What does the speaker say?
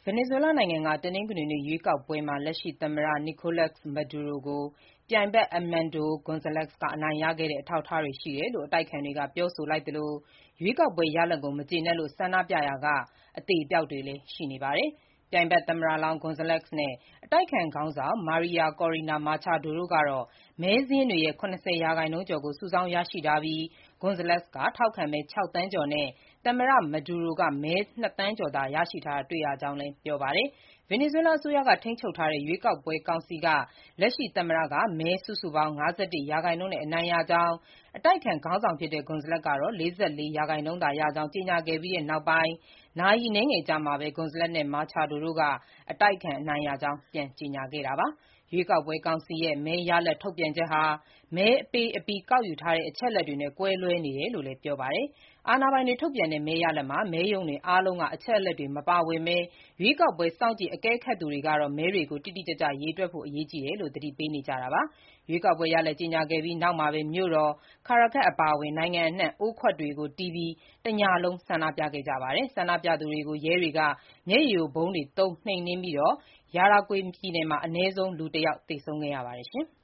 ဗင်နီဇွဲလားနိုင်ငံက တနင်္ဂနွေနေ့ ရွေးကောက်ပွဲမှာ လက်ရှိသမ္မတ Nicolas Maduro ကို ပြိုင်ဘက် Edmundo Gonzalez က အနိုင်ရခဲ့တဲ့ အထောက်အထားတွေ ရှိတယ်လို့ အတိုက်အခံတွေက ပြောဆိုလိုက်သလို၊ ရွေးကောက်ပွဲရလဒ်ကို မကျေနပ်လို့ ဆန္ဒပြရာက အသေအပျောက်တွေလည်း ရှိနေပါတယ်။ ပြိုင်ဘက် သမ္မတလောင်း Gonzalez နဲ့ အတိုက်အခံခေါင်းဆောင် Maria Corina Machado တို့ကတော့ မဲစာရင်းတွေရဲ့ ၇၀ ရာခိုင်နှုန်းကျော်ကို စုဆောင်းရရှိထားပြီး၊ Gonzalez က ထောက်ခံမဲ ၆ သန်းကျော်နဲ့ သမ္မတ Maduro က မဲ ၂ သန်းကျော်သာ ရရှိထားတာ တွေ့ရကြောင်းလည်း ပြောပါတယ်။ ဗင်နီဇွဲလားအစိုးရက ထိန်းချုပ်ထားတဲ့ ရွေးကောက်ပွဲကောင်စီက လက်ရှိသမ္မတက မဲစုစုပေါင်း ၅၁ ရာခိုင်နှုန်းနဲ့ အနိုင်ရကြောင်း၊ အတိုက်အခံခေါင်းဆောင်ဖြစ်တဲ့ Gonzalez ကတော့ ၄၄ ရာခိုင်နှုန်းသာရကြောင်း ကြေညာခဲ့ပြီးနောက်ပိုင်း နာရီအနည်းငယ်အကြာမှာပဲ Gonzalez နဲ့ Machado တို့က အတိုက်အခံ အနိုင်ရကြောင်း ပြန်ကြေညာခဲ့တာပါ။ ရွေးကောက်ပွဲကောင်စီရဲ့ မဲရလဒ်ထုတ်ပြန်ချက်ဟာ မဲပေးအပြီး ကောက်ယူထားတဲ့ အချက်အလက်တွေနဲ့ ကွဲလွဲနေတယ်လို့လည်း ပြောပါတယ်။ အာဏာပိုင်တွေ ထုတ်ပြန်တဲ့ မဲရလဒ်မှာ မဲရုံတွေအားလုံးက အချက်အလက်တွေ မပါဝင်ဘဲ ရွေးကောက်ပွဲ စောင့်ကြည့်အကဲခတ်သူတွေကတော့ မဲတွေကို တိတိကျကျ ရေတွက်ဖို့ အရေးကြီးတယ်လို့ သတိပေးနေကြတာပါ။ ရွေးကောက်ပွဲရလဒ် ကြေညာခဲ့ပြီးနောက်မှာပဲ မြို့တော် Caracas အပါအဝင် နိုင်ငံအနှံ့ အိုးခွက်တွေကိုတီးပြီး တညလုံး ဆန္ဒပြခဲ့ကြပါတယ်။ ဆန္ဒပြသူတွေကို ရဲတွေက မျက်ရည်ယိုဗုံးတွေသုံး နှိမ်နင်းခဲ့ပြီး Yaracuy ပြည်နယ်မှာ အနည်းဆုံး လူ ၁ ယောက် သေဆုံးခဲ့ပါတယ်။